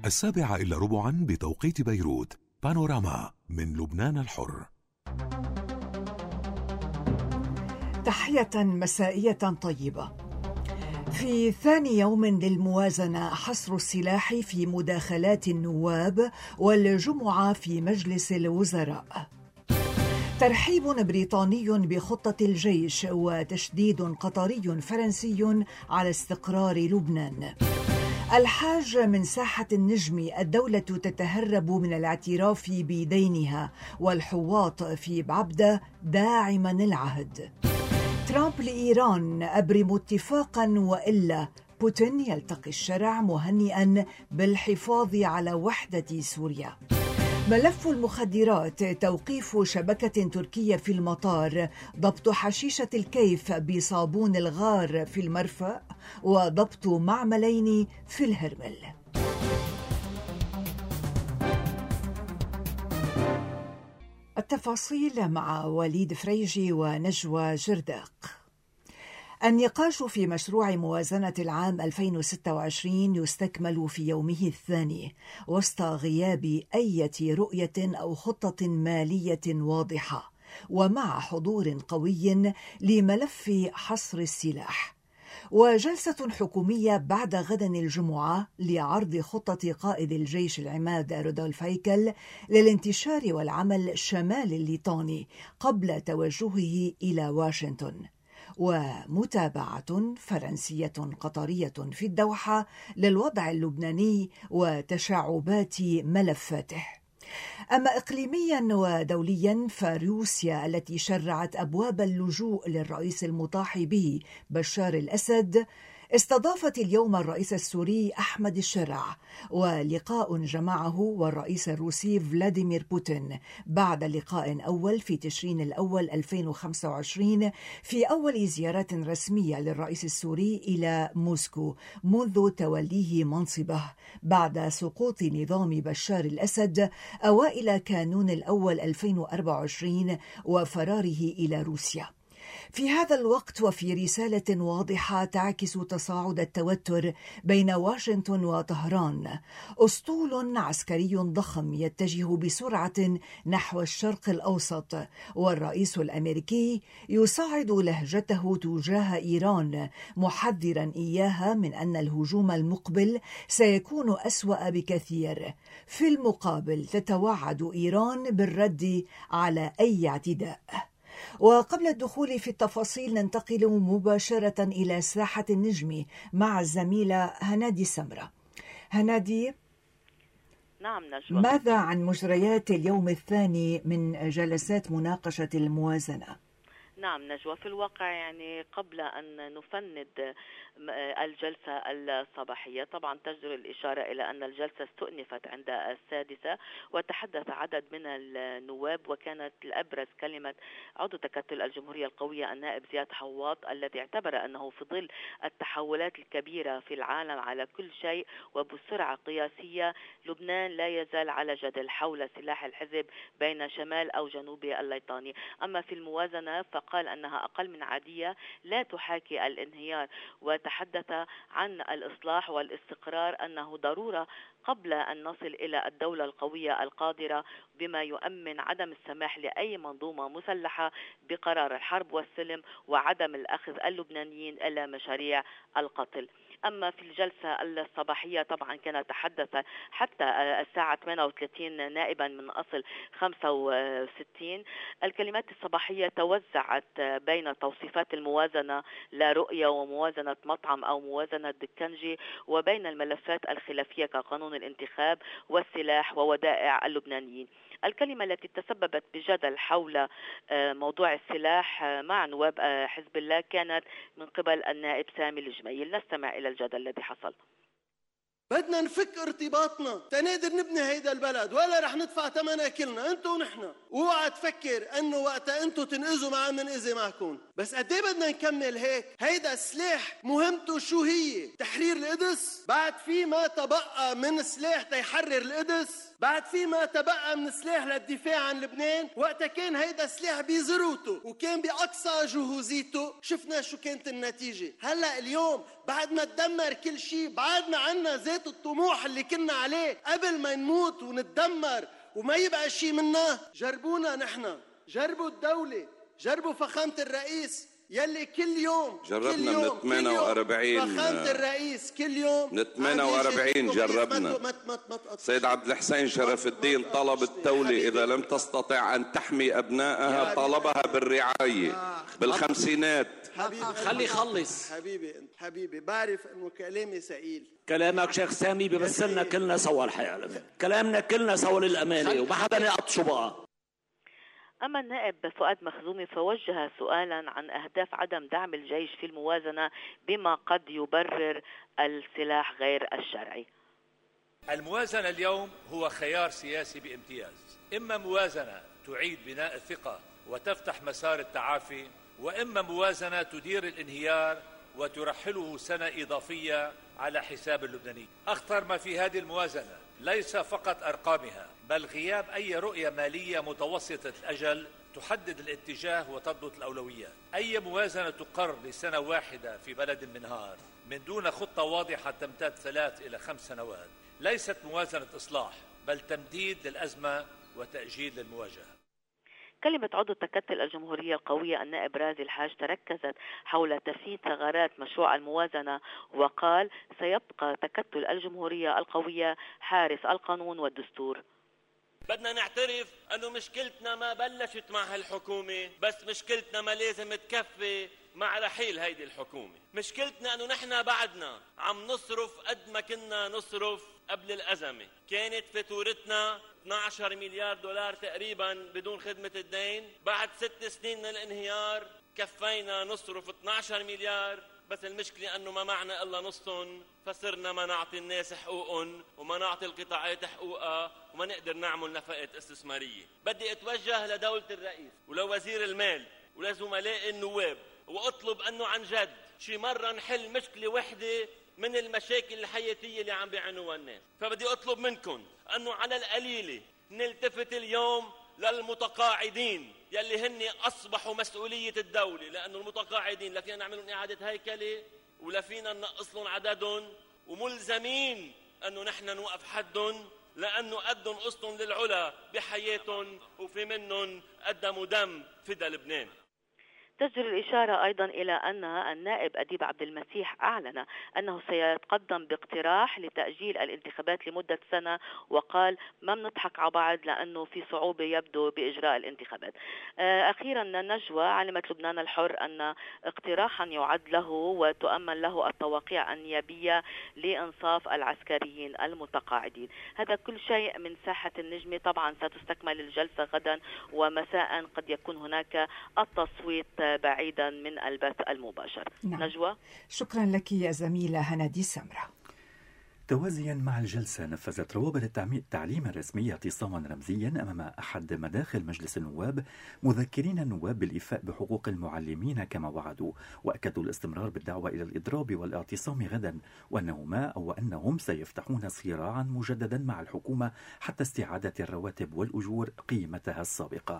7:15 بتوقيت بيروت. بانوراما من لبنان الحر. تحية مسائية طيبة. في ثاني يوم للموازنة، حصر السلاح في مداخلات النواب والجمعة في مجلس الوزراء. ترحيب بريطاني بخطة الجيش وتشديد قطري فرنسي على استقرار لبنان. الحاج من ساحة النجم، الدولة تتهرب من الاعتراف بدينها، والحواط في بعبدة داعما العهد. ترامب لإيران: أبرم اتفاقا وإلا. بوتين يلتقي الشرع مهنئا بالحفاظ على وحدة سوريا. ملف المخدرات: توقيف شبكة تركية في المطار، ضبط حشيشة الكيف بصابون الغار في المرفأ، وضبط معملين في الهرمل. التفاصيل مع وليد فريجي ونجوى جرداق. النقاش في مشروع موازنة العام 2026 يستكمل في يومه الثاني وسط غياب أي رؤية أو خطة مالية واضحة، ومع حضور قوي لملف حصر السلاح. وجلسة حكومية بعد غد الجمعة لعرض خطة قائد الجيش العماد رودولف هيكل للانتشار والعمل شمال الليطاني قبل توجهه إلى واشنطن. ومتابعة فرنسية قطرية في الدوحة للوضع اللبناني وتشعبات ملفاته. أما إقليميا ودوليا، فروسيا التي شرعت أبواب اللجوء للرئيس المطاح به بشار الأسد استضافت اليوم الرئيس السوري أحمد الشرع، ولقاء جمعه والرئيس الروسي فلاديمير بوتين بعد لقاء أول في تشرين الأول 2025 في أول زيارة رسمية للرئيس السوري إلى موسكو منذ توليه منصبه بعد سقوط نظام بشار الأسد أوائل كانون الأول 2024 وفراره إلى روسيا. في هذا الوقت وفي رسالة واضحة تعكس تصاعد التوتر بين واشنطن وطهران، أسطول عسكري ضخم يتجه بسرعة نحو الشرق الأوسط، والرئيس الأمريكي يصعد لهجته تجاه إيران محذرا إياها من أن الهجوم المقبل سيكون أسوأ بكثير. في المقابل تتوعد إيران بالرد على أي اعتداء. وقبل الدخول في التفاصيل ننتقل مباشرة إلى ساحة النجم مع الزميلة هنادي سمرة. هنادي، نعم نجوى، ماذا عن مجريات اليوم الثاني من جلسات مناقشة الموازنة؟ نعم نجوى، في الواقع يعني قبل أن نفند الجلسة الصباحية طبعا تجدر الإشارة إلى أن الجلسة استؤنفت عند 6:00 وتحدث عدد من النواب، وكانت الأبرز كلمة عضو تكتل الجمهورية القوية النائب زياد حواط، الذي اعتبر أنه في ظل التحولات الكبيرة في العالم على كل شيء وبسرعة قياسية، لبنان لا يزال على جدل حول سلاح الحزب بين شمال أو جنوب الليطاني. أما في الموازنة فقال أنها أقل من عادية، لا تحاكي الانهيار، وتحدث عن الإصلاح والاستقرار أنه ضرورة قبل أن نصل إلى الدولة القوية القادرة، بما يؤمن عدم السماح لأي منظومة مسلحة بقرار الحرب والسلم، وعدم الأخذ اللبنانيين إلى مشاريع القتل. أما في الجلسة الصباحية طبعا كان تحدث حتى الساعة 38 نائبا من أصل 65. الكلمات الصباحية توزعت بين توصيفات الموازنة لا رؤية وموازنة مطعم أو موازنة دكنجي، وبين الملفات الخلافية كقانون الانتخاب والسلاح وودائع اللبنانيين. الكلمة التي تسببت بجدل حول موضوع السلاح مع نواب حزب الله كانت من قبل النائب سامي الجميل. نستمع إلى الجدل الذي حصل. بدنا نفك ارتباطنا تنقدر نبني هيدا البلد، ولا رح ندفع ثمنها كلنا انتو ونحن. اوعى تفكر انه وقتا انتو تنقذوا معنا منقذي معكم. بس قد ايه بدنا نكمل هيك؟ هيدا السلاح مهمته شو هي؟ تحرير القدس؟ بعد في ما تبقى من سلاح تيحرر القدس؟ بعد في ما تبقى من سلاح للدفاع عن لبنان؟ وقتا كان هيدا سلاح بذروته وكان بأقصى جهوزيته، شفنا شو كانت النتيجة. هلأ اليوم بعد ما تدمر كل شيء بعدنا عنا زي هالبيت الطموح اللي كنا عليه قبل ما نموت ونتدمر وما يبقى شيء منا. جربونا نحن، جربوا الدولة، جربوا فخامة الرئيس يلي كل يوم جربنا من 48 فخامة الرئيس كل يوم من 48 جربنا. سيد عبد الحسين شرف الدين طلب الدولة إذا لم تستطع أن تحمي أبنائها طلبها بالرعاية بالخمسينات. خلي يخلص. حبيبي بعرف انه كلامي ثقيل. كلامك شيخ سامي بيمثلنا كلنا سوا الحقيقة، كلامنا كلنا سوا للأمانة وما حدا يقطشوا بقى. أما النائب فؤاد مخزومي فوجه سؤالا عن أهداف عدم دعم الجيش في الموازنة بما قد يبرر السلاح غير الشرعي. الموازنة اليوم هو خيار سياسي بامتياز، إما موازنة تعيد بناء الثقة وتفتح مسار التعافي، وإما موازنة تدير الانهيار وترحله سنة إضافية على حساب اللبناني. أخطر ما في هذه الموازنة ليس فقط أرقامها، بل غياب أي رؤية مالية متوسطة الأجل تحدد الاتجاه وتضبط الأولويات. أي موازنة تقر لسنة واحدة في بلد منهار من دون خطة واضحة تمتد 3 إلى 5 سنوات ليست موازنة إصلاح، بل تمديد للأزمة وتأجيل للمواجهة. كلمة عضو تكتل الجمهورية القوية النائب رازي الحاج تركزت حول تفنيد ثغرات مشروع الموازنة، وقال سيبقى تكتل الجمهورية القوية حارس القانون والدستور. بدنا نعترف أنه مشكلتنا ما بلشت مع هالحكومة، بس مشكلتنا ما لازم تكفي مع رحيل هيدي الحكومة. مشكلتنا أنه نحن بعدنا عم نصرف قد ما كنا نصرف قبل الأزمة. كانت فاتورتنا 12 مليار دولار تقريبا بدون خدمة الدين. بعد 6 سنين من الانهيار كفينا نصرف 12 مليار، بس المشكلة أنه ما معنا إلا نصهم، فصرنا ما نعطي الناس حقوقهم وما نعطي القطاعات حقوقها وما نقدر نعمل نفقات استثمارية. بدي أتوجه لدولة الرئيس ولوزير المال ولزملاء النواب وأطلب أنه عن جد شي مرة نحل مشكلة وحدة من المشاكل الحياتية اللي عم بيعانوها الناس. فبدي أطلب منكم أنه على القليلة نلتفت اليوم للمتقاعدين يلي هن أصبحوا مسؤولية الدولة، لأنه المتقاعدين لا فينا نعملون إعادة هيكلة ولا فينا ننقص لهم عددهم، وملزمين أنه نحن نوقف حدهم، لأنه قدم قسطهم للعلا بحياتهم وفي منهم قدموا دم فدا لبنان. تجدر الإشارة أيضا إلى أن النائب أديب عبد المسيح أعلن أنه سيتقدم باقتراح لتأجيل الانتخابات لمدة سنة، وقال ما بنضحك على بعض لأنه في صعوبة يبدو بإجراء الانتخابات. أخيرا نجوى علمت لبنان الحر أن اقتراحا يعد له وتؤمن له التوقيع النيابية لإنصاف العسكريين المتقاعدين. هذا كل شيء من ساحة النجمة. طبعا ستستكمل الجلسة غدا ومساء قد يكون هناك التصويت بعيدا من البث المباشر. نعم. نجوى، شكرا لك يا زميلة هنادي سمرة. توازيا مع الجلسة نفذت روابط التعليم الرسمية اعتصاما رمزيا أمام أحد مداخل مجلس النواب، مذكرين النواب بالإيفاء بحقوق المعلمين كما وعدوا، وأكدوا الاستمرار بالدعوة إلى الإضراب والاعتصام غدا، وأنهم سيفتحون صراعا مجددا مع الحكومة حتى استعادة الرواتب والأجور قيمتها السابقة.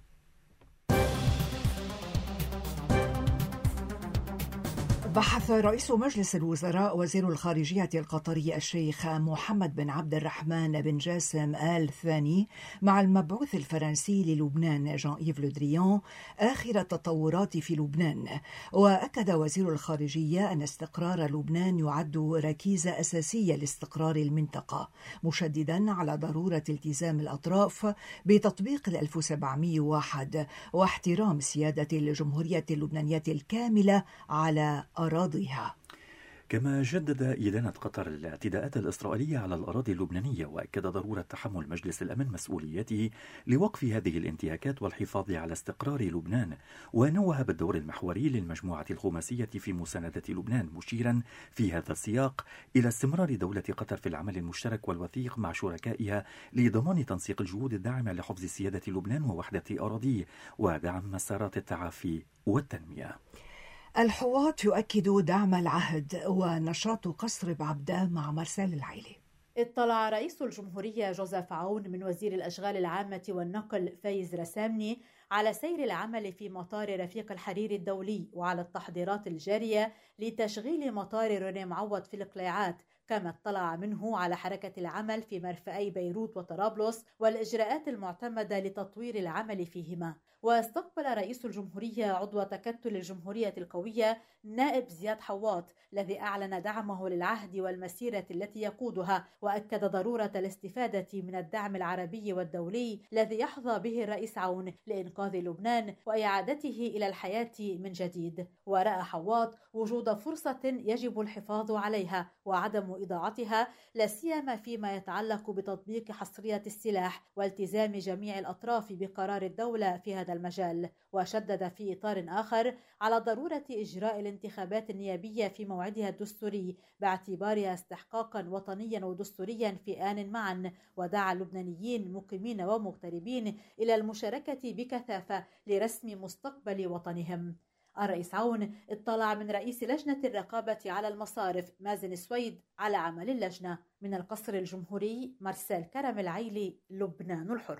بحث رئيس مجلس الوزراء وزير الخارجية القطري الشيخ محمد بن عبد الرحمن بن جاسم آل ثاني مع المبعوث الفرنسي للبنان جان إيف لو دريان آخر التطورات في لبنان. وأكد وزير الخارجية أن استقرار لبنان يعد ركيزة أساسية لاستقرار المنطقة، مشددا على ضرورة التزام الأطراف بتطبيق 1701 واحترام سيادة الجمهورية اللبنانية الكاملة على أراضيها. كما جدد إدانة قطر الاعتداءات الإسرائيلية على الأراضي اللبنانية، وأكد ضرورة تحمل مجلس الأمن مسؤوليته لوقف هذه الانتهاكات والحفاظ على استقرار لبنان، ونوه بالدور المحوري للمجموعة الخماسية في مساندة لبنان، مشيرا في هذا السياق إلى استمرار دولة قطر في العمل المشترك والوثيق مع شركائها لضمان تنسيق الجهود الداعمة لحفظ سيادة لبنان ووحدة أراضيه ودعم مسارات التعافي والتنمية. الحوات يؤكد دعم العهد ونشاط قصر بعبدة مع مرسال العيلي. اطلع رئيس الجمهورية جوزيف عون من وزير الأشغال العامة والنقل فايز رسامني على سير العمل في مطار رفيق الحريري الدولي وعلى التحضيرات الجارية لتشغيل مطار روني معوض في القلاعات كما اطلع منه على حركة العمل في مرفأي بيروت وطرابلس والإجراءات المعتمدة لتطوير العمل فيهما. واستقبل رئيس الجمهورية عضو تكتل الجمهورية القوية نائب زياد حواط الذي أعلن دعمه للعهد والمسيرة التي يقودها، وأكد ضرورة الاستفادة من الدعم العربي والدولي الذي يحظى به الرئيس عون لإنقاذ لبنان وإعادته إلى الحياة من جديد. ورأى حواط وجود فرصة يجب الحفاظ عليها وعدم إضاعتها، لا سيما فيما يتعلق بتطبيق حصرية السلاح والتزام جميع الأطراف بقرار الدولة في هذا المجال. وشدد في إطار آخر على ضرورة إجراء الانتخابات النيابية في موعدها الدستوري باعتبارها استحقاقا وطنيا ودستوريا في آن معا، ودعا اللبنانيين مقيمين ومغتربين إلى المشاركة بكثافة لرسم مستقبل وطنهم. الرئيس عون اطلع من رئيس لجنة الرقابة على المصارف مازن سويد على عمل اللجنة. من القصر الجمهوري مارسيل كرم العيلي، لبنان الحر.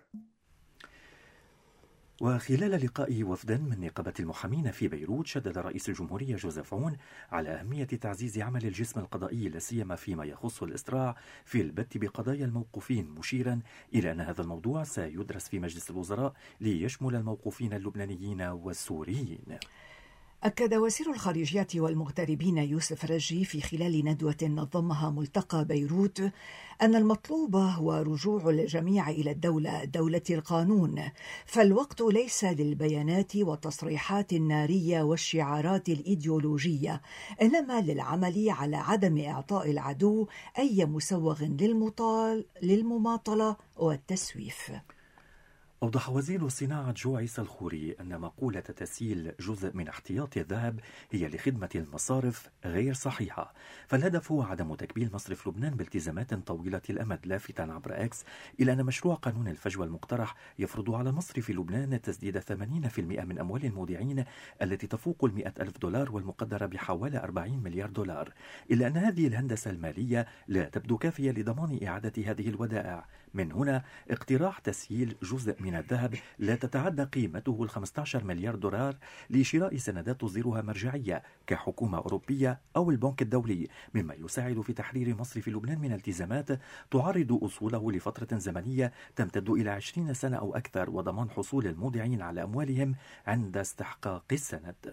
وخلال لقاء وفد من نقابة المحامين في بيروت، شدد رئيس الجمهورية جوزيف عون على أهمية تعزيز عمل الجسم القضائي لا سيما فيما يخص الإسراع في البت بقضايا الموقوفين، مشيرا إلى أن هذا الموضوع سيدرس في مجلس الوزراء ليشمل الموقوفين اللبنانيين والسوريين. أكد وزير الخارجية والمغتربين يوسف رجي في خلال ندوة نظمها ملتقى بيروت أن المطلوب هو رجوع الجميع إلى دولة القانون، فالوقت ليس للبيانات والتصريحات النارية والشعارات الإيديولوجية، إنما للعمل على عدم إعطاء العدو أي مسوغ للمماطلة والتسويف. أوضح وزير الصناعة جو عيسى الخوري أن مقولة تسييل جزء من احتياطي الذهب هي لخدمة المصارف غير صحيحة، فالهدف هو عدم تكبيل مصرف لبنان بالتزامات طويلة الأمد، لافتاً عبر إكس إلى أن مشروع قانون الفجوة المقترح يفرض على مصرف لبنان تسديد 80% من أموال المودعين التي تفوق $100,000 والمقدرة بحوالي $40 مليار، إلا أن هذه الهندسة المالية لا تبدو كافية لضمان إعادة هذه الودائع. من هنا اقتراح تسييل جزء من الذهب لا تتعدى قيمته $15 مليار لشراء سندات تصدرها مرجعية كحكومة أوروبية أو البنك الدولي، مما يساعد في تحرير مصرف لبنان من التزامات تعرض أصوله لفترة زمنية تمتد إلى 20 سنة أو أكثر، وضمان حصول المودعين على أموالهم عند استحقاق السند.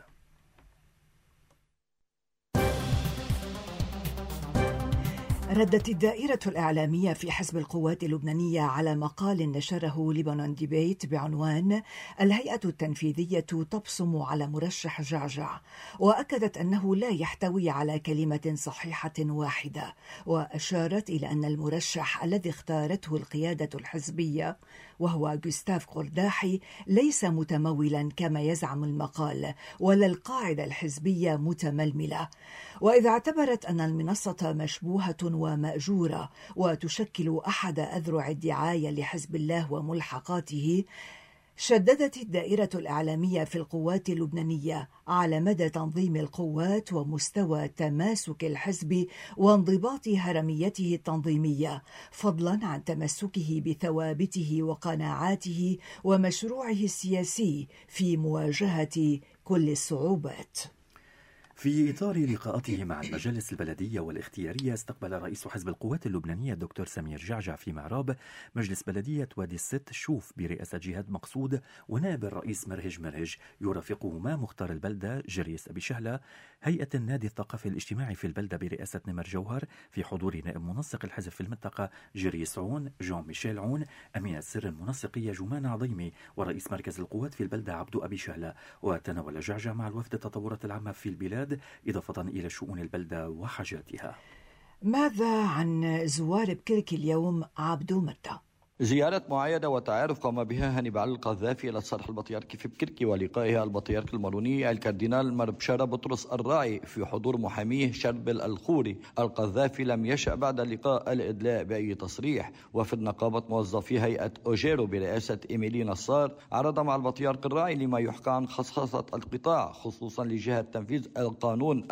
ردت الدائرة الإعلامية في حزب القوات اللبنانية على مقال نشره لبنان ديبيت بعنوان الهيئة التنفيذية تبصم على مرشح جعجع، وأكدت أنه لا يحتوي على كلمة صحيحة واحدة، وأشارت إلى أن المرشح الذي اختارته القيادة الحزبية وهو جوستاف قرداحي ليس متمولا كما يزعم المقال، ولا القاعدة الحزبية متململة. وإذا اعتبرت أن المنصة مشبوهة ومأجورة وتشكل أحد أذرع الدعاية لحزب الله وملحقاته، شددت الدائرة الإعلامية في القوات اللبنانية على مدى تنظيم القوات ومستوى تماسك الحزب وانضباط هرميته التنظيمية، فضلا عن تمسكه بثوابته وقناعاته ومشروعه السياسي في مواجهة كل الصعوبات. في إطار لقاءاته مع المجالس البلدية والاختيارية، استقبل رئيس حزب القوات اللبنانية الدكتور سمير جعجع في معراب مجلس بلدية وادي الست شوف برئاسة جهاد مقصود ونائب الرئيس مرهج، يرافقهما مختار البلدة جريس أبي شهلة، هيئة النادي الثقافي الاجتماعي في البلدة برئاسة نمر جوهر، في حضور نائب منسق الحزب في المنطقة جريس عون، جون ميشيل عون، أمين السر المنسقية جمان عظيمي، ورئيس مركز القوات في البلدة عبدو أبي شهلة. وتناول جعجع مع الوفد التطورات العامة في البلاد إضافة إلى شؤون البلدة وحاجاتها. ماذا عن زوار بكرك اليوم عبدو متى؟ زيارة معايدة وتعارف قام بها هانيبال القذافي إلى الصرح البطريركي في بكركي، ولقائها البطريرك الماروني الكاردينال مربشارة بطرس الراعي في حضور محاميه شربل الخوري. القذافي لم يشأ بعد اللقاء الإدلاء بأي تصريح. وفد نقابة موظفي هيئة أوجيرو برئاسة إيميلي نصار عرض مع البطريرك الراعي لما يحكى عن خصخصة القطاع، خصوصا لجهة تنفيذ القانون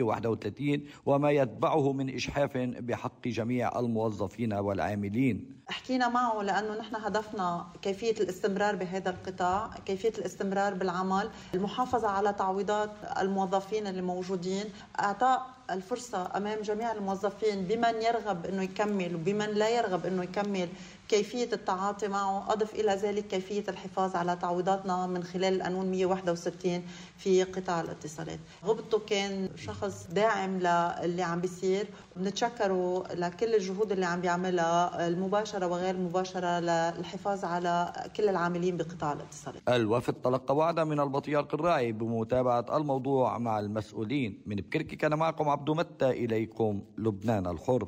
431 وما يتبعه من إجحاف بحق جميع الموظفين والعاملين. حكينا معه لأنه نحن هدفنا كيفية الاستمرار بهذا القطاع، كيفية الاستمرار بالعمل، المحافظة على تعويضات الموظفين اللي موجودين، إعطاء الفرصة أمام جميع الموظفين بمن يرغب أنه يكمل وبمن لا يرغب أنه يكمل، كيفية التعاطي معه. أضف إلى ذلك كيفية الحفاظ على تعويضاتنا من خلال القانون 161 في قطاع الاتصالات. غبطه كان شخص داعم للي عم بيصير، ونتشكره لكل الجهود اللي عم بيعملها المباشرة وغير المباشرة للحفاظ على كل العاملين بقطاع الاتصالات. الوفد تلقى وعدا من البطريرك الراعي بمتابعة الموضوع مع المسؤولين. من بكركي كان معكم عبدو متى، إليكم لبنان الحر.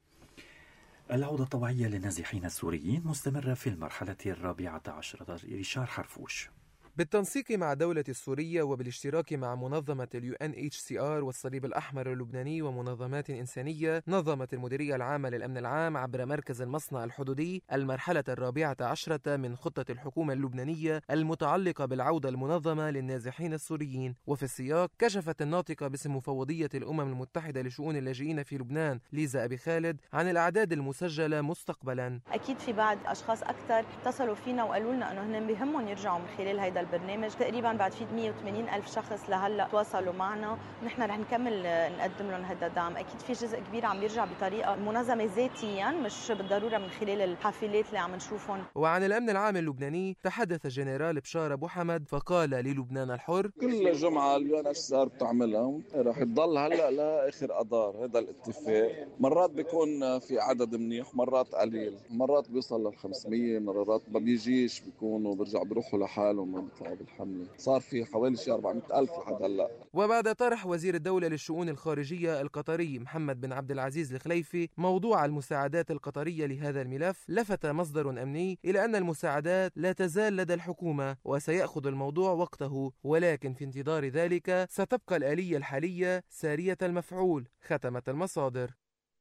العودة الطوعية للنازحين السوريين مستمرة في المرحلة 14. ريشار حرفوش. بالتنسيق مع الدولة السورية وبالاشتراك مع منظمة UNHCR والصليب الأحمر اللبناني ومنظمات إنسانية، نظمت المديرية العامة للأمن العام عبر مركز المصنع الحدودي المرحلة 14 من خطة الحكومة اللبنانية المتعلقة بالعودة المنظمة للنازحين السوريين. وفي السياق كشفت الناطقة باسم مفوضية الأمم المتحدة لشؤون اللاجئين في لبنان ليزا أبي خالد عن الأعداد المسجلة مستقبلا. أكيد في بعض أشخاص أكثر اتصلوا فينا وقالوا لنا أنه هن بهمهم يرجعوا من خلال هيدا البرنامج. تقريبا بعد في 180 ألف شخص لهلا تواصلوا معنا، ونحن رح نكمل نقدم لهم هذا الدعم. أكيد في جزء كبير عم يرجع بطريقة منظمة ذاتيا، مش بالضرورة من خلال الحافلات اللي عم نشوفهم. وعن الأمن العام اللبناني تحدث الجنرال بشار أبو حمد فقال للبنان الحر: كل جمعة UNHCR بتعملها رح تضل هلا لاخر اذار. هذا الاتفاق مرات بيكون في عدد منيح، مرات قليل، مرات بيوصل لل500، مرات ما بيجيش، بيكونوا برجع بيروحوا لحالهم ما بيطلعوا بالحمله. صار في حوالي 400,000 لحد هلا. وبعد طرح وزير الدولة للشؤون الخارجية القطري محمد بن عبد العزيز الخليفي موضوع المساعدات القطرية لهذا الملف، لفت مصدر أمني إلى أن المساعدات لا تزال لدى الحكومة وسيأخذ الموضوع وقته، ولكن في انتظار ذلك ستبقى الآلية الحالية سارية المفعول، ختمت المصادر.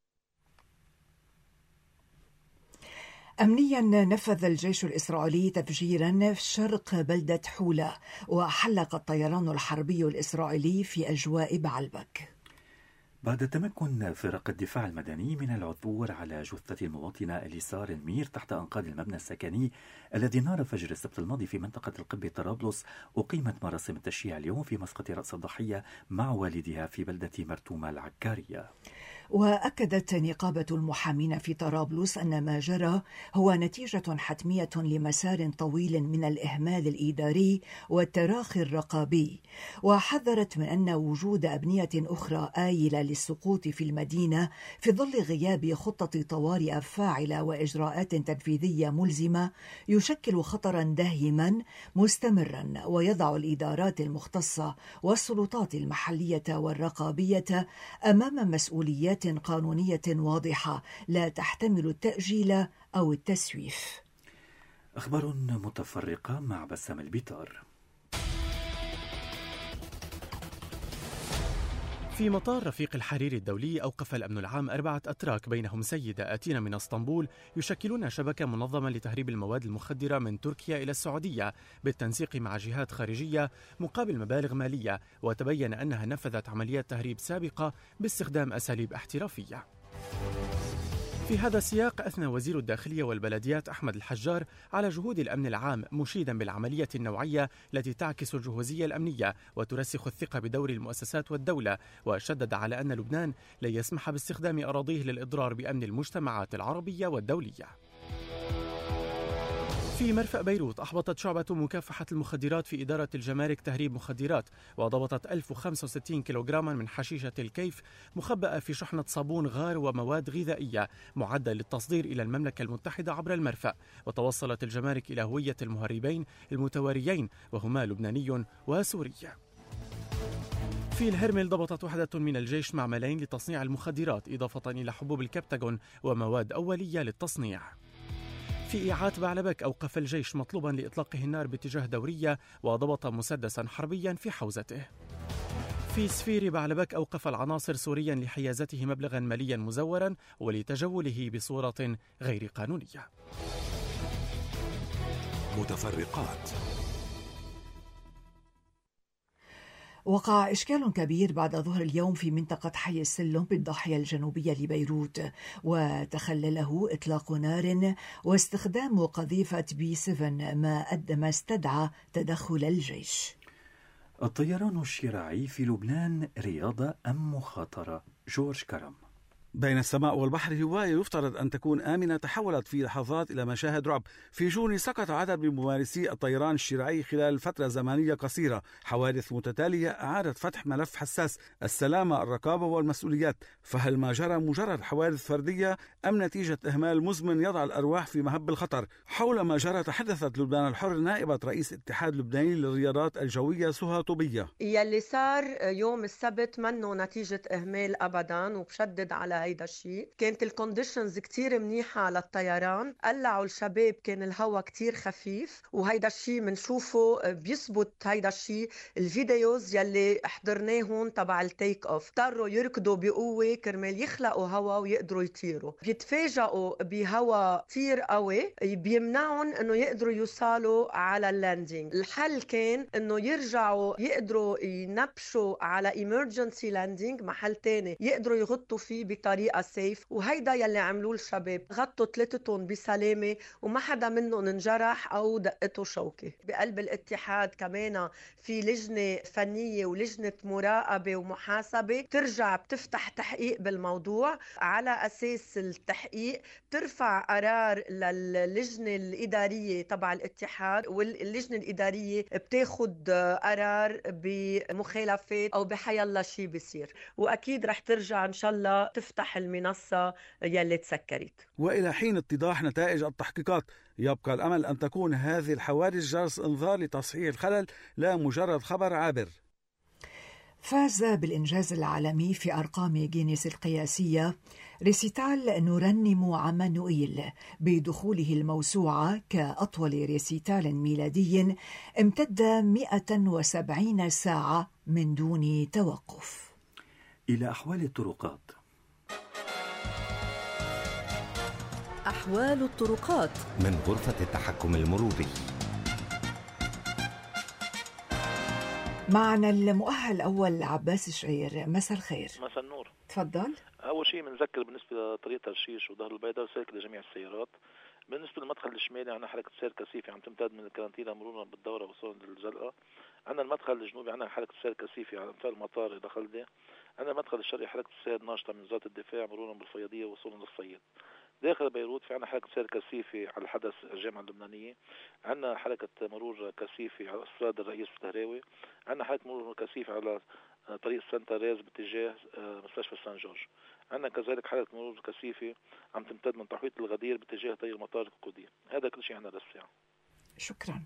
أمنيا نفذ الجيش الإسرائيلي تفجيرا في شرق بلدة حولة، وحلق الطيران الحربي الإسرائيلي في أجواء بعلبك. بعد تمكن فرق الدفاع المدني من العثور على جثة المواطنة إليسار المير تحت أنقاض المبنى السكني الذي نار فجر السبت الماضي في منطقة القبة طرابلس، أقيمت مراسم التشييع اليوم في مسقط رأس الضحية مع والدها في بلدة مرتومة العكارية. وأكدت نقابة المحامين في طرابلس أن ما جرى هو نتيجة حتمية لمسار طويل من الإهمال الإداري والتراخي الرقابي، وحذرت من أن وجود أبنية أخرى آيلة للسقوط في المدينة في ظل غياب خطة طوارئ فاعلة وإجراءات تنفيذية ملزمة يشكل خطرا داهما مستمرا، ويضع الإدارات المختصة والسلطات المحلية والرقابية أمام مسؤوليات قانونية واضحة لا تحتمل التأجيل أو التسويف. أخبار متفرقة مع بسام البيطار. في مطار رفيق الحريري الدولي أوقف الأمن العام 4 أتراك بينهم سيدة آتين من اسطنبول يشكلون شبكة منظمة لتهريب المواد المخدرة من تركيا إلى السعودية بالتنسيق مع جهات خارجية مقابل مبالغ مالية، وتبين أنها نفذت عمليات تهريب سابقة باستخدام أساليب احترافية. في هذا السياق أثنى وزير الداخلية والبلديات أحمد الحجار على جهود الأمن العام، مشيدا بالعملية النوعية التي تعكس الجهوزية الأمنية وترسخ الثقة بدور المؤسسات والدولة، وشدد على أن لبنان لن يسمح باستخدام أراضيه للإضرار بأمن المجتمعات العربية والدولية. في مرفأ بيروت أحبطت شعبة مكافحة المخدرات في إدارة الجمارك تهريب مخدرات، وضبطت 1065 كيلوغراما من حشيشة الكيف مخبأة في شحنة صابون غار ومواد غذائية معدة للتصدير إلى المملكة المتحدة عبر المرفأ. وتوصلت الجمارك إلى هوية المهربين المتواريين وهما لبناني وسوري. في الهرمل ضبطت وحدة من الجيش معملين لتصنيع المخدرات إضافة إلى حبوب الكبتاغون ومواد أولية للتصنيع. في إيعات بعلبك أوقف الجيش مطلوبا لإطلاقه النار باتجاه دورية وضبط مسدسا حربيا في حوزته. في سفير بعلبك أوقف العناصر سوريا لحيازته مبلغا ماليا مزورا ولتجوله بصورة غير قانونية. متفرقات. وقع إشكال كبير بعد ظهر اليوم في منطقة حي السلم بالضاحية الجنوبية لبيروت، وتخلله إطلاق نار واستخدام قذيفة B7 ما استدعى تدخل الجيش. الطيران الشراعي في لبنان رياضة أم مخاطرة؟ جورج كرم. بين السماء والبحر هواية يفترض أن تكون آمنة تحولت في لحظات إلى مشاهد رعب. في جوني سقط عدد من ممارسي الطيران الشراعي خلال فترة زمنية قصيرة. حوادث متتالية أعادت فتح ملف حساس: السلامة، الرقابة والمسؤوليات. فهل ما جرى مجرد حوادث فردية أم نتيجة إهمال مزمن يضع الأرواح في مهب الخطر؟ حول ما جرى تحدثت لبنان الحر نائبة رئيس الاتحاد اللبناني للرياضات الجوية سهى طوبية. يلي صار يوم السبت منه نتيجة إهمال أبدا، وبشدد على هيدا الشيء. كانت الكونديشنز كتير منيحة للطيران، قلعوا الشباب، كان الهواء كتير خفيف، وهيدا الشيء منشوفه بيثبت هيدا الشيء الفيديوز يلي حضرناهم تبع التيك اوف. اضطروا يركضوا بقوة كرمال يخلقوا هواء ويقدروا يطيروا. بيتفاجئوا بهواء كتير قوي بيمنعهم انه يقدروا يوصلوا على اللاندينج. الحل كان انه يرجعوا يقدروا ينبشوا على emergency landing، محل تاني يقدروا يغطوا فيه بطريقة سيف، وهيدا يلي عملوه الشباب. غطوا ثلاثتهم بسلامة وما حدا منهم انجرح أو دقته شوكة. بقلب الاتحاد كمان في لجنة فنية ولجنة مراقبة ومحاسبة ترجع بتفتح تحقيق بالموضوع. على أساس التحقيق ترفع قرار للجنة الإدارية تبع الاتحاد، واللجنة الإدارية بتاخد قرار بمخالفات أو بحيالله شيء بيصير، وأكيد رح ترجع إن شاء الله تفتح المنصة يلي تسكرت. وإلى حين اتضاح نتائج التحقيقات يبقى الأمل أن تكون هذه الحوادث جرس إنذار لتصحيح الخلل، لا مجرد خبر عابر. فاز بالإنجاز العالمي في أرقام جينيس القياسية ريسيتال نرنم عمانوئيل بدخوله الموسوعة كأطول ريسيتال ميلادي امتد 170 ساعة من دون توقف. إلى أحوال الطرقات. أحوال الطرقات من غرفة التحكم المروري. معنا المؤهل أول عباس شعير. مساء الخير. مساء النور. تفضل. أول شيء بنذكر بالنسبة لطريق ترشيش وظهر البيضاء سالك لجميع السيارات. بالنسبة للمدخل الشمالي عندنا حركة سير كثيفة عم تمتد من الكارنتينا مرورا بالدورة وصولا للجلقة. عندنا المدخل الجنوبي عندنا حركة سير كثيفة على امثال المطار إلى خلدة. عندنا المدخل الشرقي حركة سير ناشطة من وزارة الدفاع مرورا بالفياضية وصولا للصيد. داخل بيروت في عنا حركة سير كثيفة على الحدث الجامعة اللبنانية. عنا حركة مرور كثيفة على استراد الرئيس التهراوي. عنا حركة مرور كثيفة على طريق سانتا ريز باتجاه مستشفى سان جورج. عنا كذلك حركة مرور كثيفة عم تمتد من تحويط الغدير باتجاه طريق المطار الكودي. هذا كل شيء عنا للساعة. شكرا.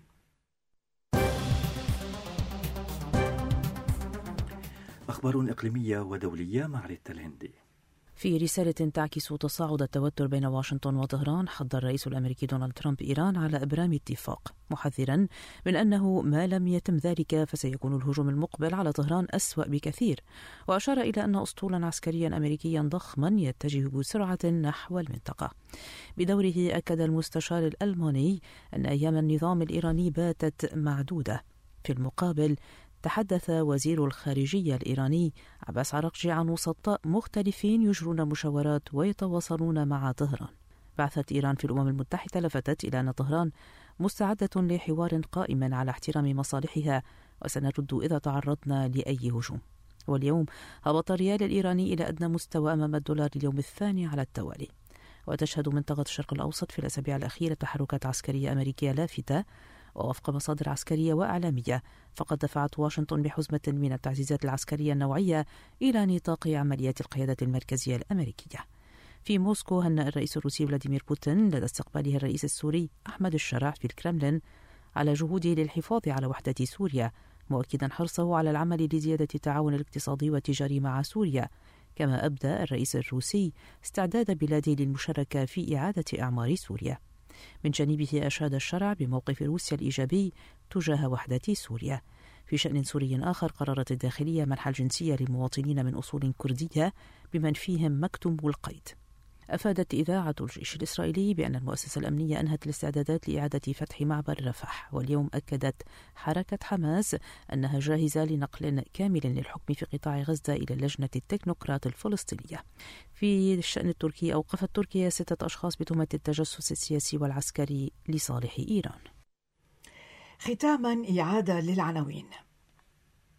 أخبار إقليمية ودولية مع ريتا الهندي. في رسالة تعكس تصاعد التوتر بين واشنطن وطهران، حض الرئيس الأمريكي دونالد ترامب إيران على إبرام اتفاق، محذرا من أنه ما لم يتم ذلك فسيكون الهجوم المقبل على طهران أسوأ بكثير، وأشار إلى أن أسطولا عسكريا أمريكيا ضخما يتجه بسرعة نحو المنطقة. بدوره أكد المستشار الألماني أن أيام النظام الإيراني باتت معدودة. في المقابل تحدث وزير الخارجية الإيراني عباس عراقجي عن وسطاء مختلفين يجرون مشاورات ويتواصلون مع طهران. بعثة إيران في الأمم المتحدة لفتت إلى أن طهران مستعدة لحوار قائم على احترام مصالحها، وسنرد إذا تعرضنا لأي هجوم. واليوم هبط الريال الإيراني إلى أدنى مستوى أمام الدولار اليوم الثاني على التوالي. وتشهد منطقة الشرق الأوسط في الأسابيع الأخيرة تحركات عسكرية أمريكية لافتة، ووفق مصادر عسكرية وإعلامية فقد دفعت واشنطن بحزمة من التعزيزات العسكرية النوعية إلى نطاق عمليات القيادة المركزية الأمريكية. في موسكو هنأ الرئيس الروسي فلاديمير بوتين لدى استقباله الرئيس السوري أحمد الشرع في الكرملين على جهوده للحفاظ على وحدة سوريا، مؤكدا حرصه على العمل لزيادة التعاون الاقتصادي والتجاري مع سوريا. كما أبدى الرئيس الروسي استعداد بلاده للمشاركة في إعادة إعمار سوريا. من جانبه أشاد الشرع بموقف روسيا الإيجابي تجاه وحدة سوريا. في شأن سوري آخر، قررت الداخلية منح الجنسية للمواطنين من أصول كردية بمن فيهم مكتوم القيد. أفادت إذاعة الجيش الإسرائيلي بأن المؤسسة الأمنية أنهت الاستعدادات لإعادة فتح معبر رفح. واليوم أكدت حركة حماس أنها جاهزة لنقل كامل للحكم في قطاع غزة إلى اللجنة التكنوقراط الفلسطينية. في الشأن التركي، أوقفت تركيا 6 أشخاص بتهمة التجسس السياسي والعسكري لصالح إيران. ختاما إعادة للعناوين.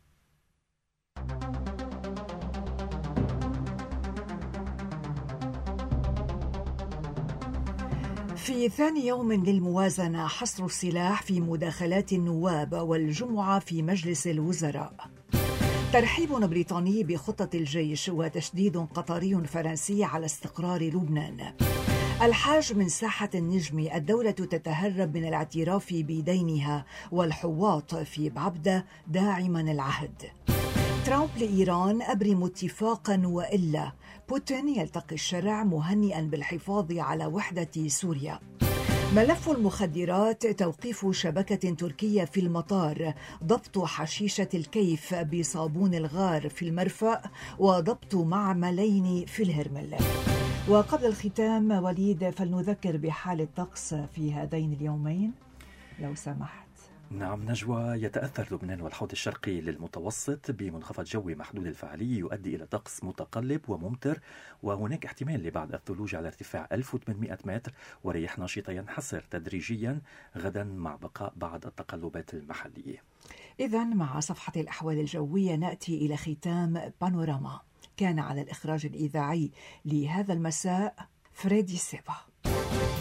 في ثاني يوم للموازنة حصر السلاح في مداخلات النواب والجمعة في مجلس الوزراء. ترحيب بريطاني بخطة الجيش وتشديد قطري فرنسي على استقرار لبنان. الحاج من ساحة النجم، الدولة تتهرب من الاعتراف بدينها، والحواط في بعبدة داعما العهد. ترامب لإيران: أبرم اتفاقا وإلا. بوتين يلتقي الشرع مهنئا بالحفاظ على وحدة سوريا. ملف المخدرات: توقيف شبكة تركية في المطار، ضبط حشيشة الكيف بصابون الغار في المرفأ، وضبط معملين في الهرمل. وقبل الختام وليد، فلنذكر بحال الطقس في هذين اليومين لو سمحت. نعم نجوى، يتأثر لبنان والحوض الشرقي للمتوسط بمنخفض جوي محدود الفعالية يؤدي إلى طقس متقلب وممطر، وهناك احتمال لبعض الثلوج على ارتفاع 1800 متر، ورياح نشطة ينحسر تدريجيا غدا مع بقاء بعض التقلبات المحلية. إذن مع صفحة الأحوال الجوية نأتي إلى ختام بانوراما. كان على الإخراج الإذاعي لهذا المساء فريدي سيفا.